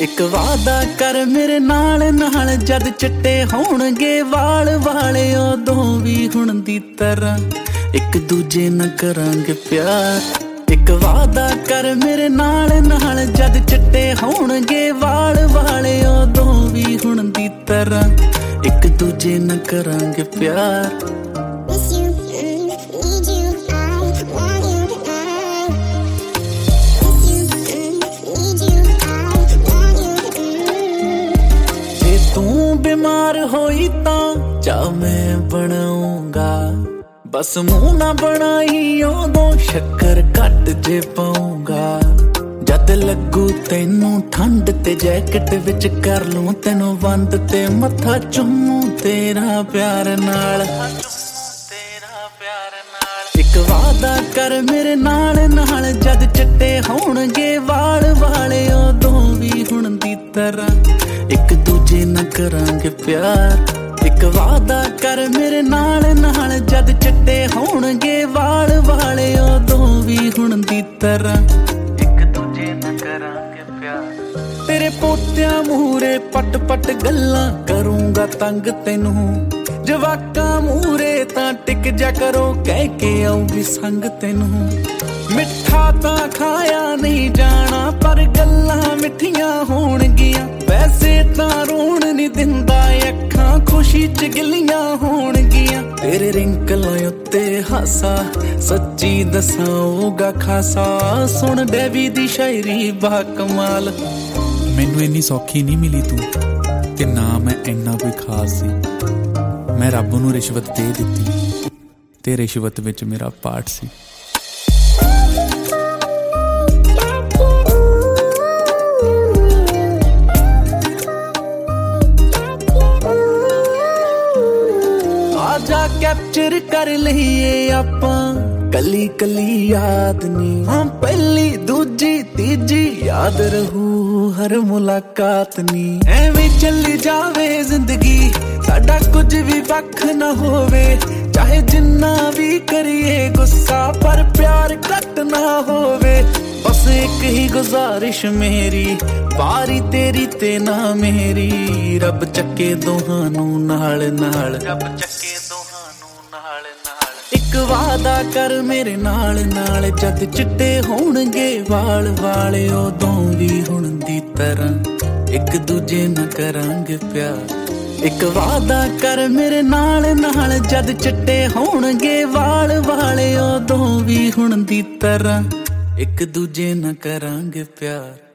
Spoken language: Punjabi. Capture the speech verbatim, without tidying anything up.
ਇੱਕ ਵਾਦਾ ਕਰ ਮੇਰੇ ਨਾਲ ਨਾਲ ਜਦ ਚਿੱਟੇ ਹੋਣਗੇ ਵਾਲ ਵਾਲੇ ਉਦੋਂ ਵੀ ਹੁਣ ਦੀ ਤਰ੍ਹਾਂ ਇੱਕ ਦੂਜੇ ਨਾਲ ਕਰਾਂਗੇ ਪਿਆਰ। ਇੱਕ ਵਾਦਾ ਕਰ ਮੇਰੇ ਨਾਲ ਨਾਲ ਜਦ ਚਿੱਟੇ ਹੋਣਗੇ ਵਾਲ ਵਾਲੇ ਉਦੋਂ ਵੀ ਹੁਣ ਦੀ ਤਰ੍ਹਾਂ ਇੱਕ ਦੂਜੇ ਨਾਲ ਕਰਾਂਗੇ ਪਿਆਰ। ਤੂੰ ਬਿਮਾਰ ਹੋਈ ਤਾਂ ਚਾਹ ਮੈਂ ਬਣਾਉਂਗਾ, ਬਸ ਮੂੰਹ ਨਾ ਬਣਾਈ ਉਦੋਂ ਸ਼ੱਕਰ ਘੱਟ ਜੇ ਪਾਉਂਗਾ। ਜਦ ਲੱਗੂ ਤੈਨੂੰ ਠੰਡ ਤੇ ਜੈਕਟ ਵਿੱਚ ਕਰ ਲੂੰ ਤੈਨੂੰ ਬੰਦ ਤੇ ਮੱਥਾ ਚੁੰਮੂ ਤੇਰਾ ਪਿਆਰ ਨਾਲ। ਇੱਕ ਵਾਦਾ ਕਰ ਮੇਰੇ ਨਾਲ ਨਾਲ ਜਦ ਚਿੱਟੇ ਹੋਣਗੇ ਵਾਲ ਵਾਲੇ ਉਦੋਂ ਵੀ ਹੁਣ ਦੀ ਤਰ੍ਹਾਂ ਇੱਕ ਦੂਜੇ ਨਾਲ ਕਰਾਂਗੇ ਪਿਆਰ। ਇੱਕ ਵਾਦਾ ਕਰ ਮੇਰੇ ਨਾਲ ਨਾਲ ਜਦ ਚਿੱਟੇ ਹੋਣਗੇ ਵਾਲ ਵਾਲੇ ਉਦੋਂ ਵੀ ਹੁਣ ਦੀ ਤਰ੍ਹਾਂ ਇੱਕ ਦੂਜੇ ਨਾਲ ਕਰਾਂਗੇ ਪਿਆਰ। ਤੇਰੇ ਪੋਤਿਆਂ ਮੂਹਰੇ ਪਟ ਪਟ ਗੱਲਾਂ ਕਰੂੰਗਾ ਤੰਗ ਤੈਨੂੰ, ਜਵਾਕਾਂ ਮੂਹਰੇ ਤਾਂ ਟਿਕ ਜਾ ਕਰੋ ਕਹਿ ਕੇ ਆਊਗੀ ਸੰਗ ਤੈਨੂੰ। ਮਿੱਠਾ ਤਾਂ ਖਾਇਆ ਨਹੀਂ ਜਾਣਾ ਪਰ ਗੱਲਾਂ ਮਿੱਠੀਆਂ ਹੋਣਗੀਆਂ, ਵੈਸੇ ਤਾਂ ਰੋਣ ਨਹੀਂ ਦਿੰਦਾ ਅੱਖਾਂ ਖੁਸ਼ੀ ਚ ਗਿੱਲੀਆਂ ਹੋਣਗੀਆਂ। ਤੇਰੇ ਰਿੰਕਲਾਂ ਉੱਤੇ ਹਾਸਾ ਸੱਚੀ ਦਸਾਂਗਾ ਖਾਸਾ, ਸੁਣ ਡੈਵੀ ਦੀ ਸ਼ਾਇਰੀ ਬਾ ਕਮਾਲ। ਮੈਨੂੰ ਇੰਨੀ ਸੌਖੀ ਨਹੀਂ ਮਿਲੀ ਤੂੰ ਤੇ ਨਾ ਮੈਂ ਇੰਨਾ ਕੋਈ ਖਾਸ ਸੀ। ਮੈਂ ਰੱਬ ਨੂੰ ਰਿਸ਼ਵਤ ਦੇ ਦਿੱਤੀ ਤੇ ਰਿਸ਼ਵਤ ਵਿੱਚ ਮੇਰਾ ਪਾਰਟ ਸੀ। ਆਜਾ ਕੈਪਚਰ ਕਰ ਲਈਏ ਆਪਾਂ ਕੱਲੀ ਕੱਲੀ ਯਾਦ ਨੀ, ਹਾਂ ਪਹਿਲੀ ਦੂਜੀ ਤੀਜੀ ਯਾਦ ਰਹੂ ਹਰ ਮੁਲਾਕਾਤ ਨੀ। ਐਵੇਂ ਚੱਲੀ ਜਾਵੇ ਜ਼ਿੰਦਗੀ ਸਾਡਾ ਕੁਝ ਵੀ ਵੱਖ ਨਾ ਹੋਵੇ, ਚਾਹੇ ਜਿੰਨਾ ਵੀ ਕਰੀਏ ਗੁੱਸਾ ਪਰ ਪਿਆਰ ਘੱਟ ਨਾ ਹੋਵੇ। ਬਸ ਇੱਕ ਹੀ ਗੁਜ਼ਾਰਿਸ਼ ਮੇਰੀ ਵਾਰੀ ਤੇਰੀ ਤੇ ਨਾ ਮੇਰੀ, ਰੱਬ ਚੱਕੇ ਦੋਹਾਂ ਨੂੰ ਨਾਲ ਨਾਲ, ਰੱਬ ਚੱਕੇ ਦੋਹਾਂ ਨੂੰ ਨਾਲ ਨਾਲ। ਇੱਕ ਵਾਦਾ ਕਰ ਮੇਰੇ ਨਾਲ ਨਾਲ ਜਦ ਚਿੱਟੇ ਹੋਣਗੇ ਵਾਲ ਵਾਲੇ ਉਦੋਂ ਵੀ ਹੁਣ ਦੀ ਤਰ੍ਹਾਂ ਇੱਕ ਦੂਜੇ ਨਾਲ ਕਰਾਂਗੇ ਪਿਆਰ। ਇੱਕ ਵਾਦਾ ਕਰ ਮੇਰੇ ਨਾਲ ਨਾਲ ਜਦ ਚਿੱਟੇ ਹੋਣਗੇ ਵਾਲ ਵਾਲੇ ਉਦੋਂ ਵੀ ਹੁਣ ਦੀ ਤਰ੍ਹਾਂ ਇੱਕ ਦੂਜੇ ਨਾਲ ਕਰਾਂਗੇ ਪਿਆਰ।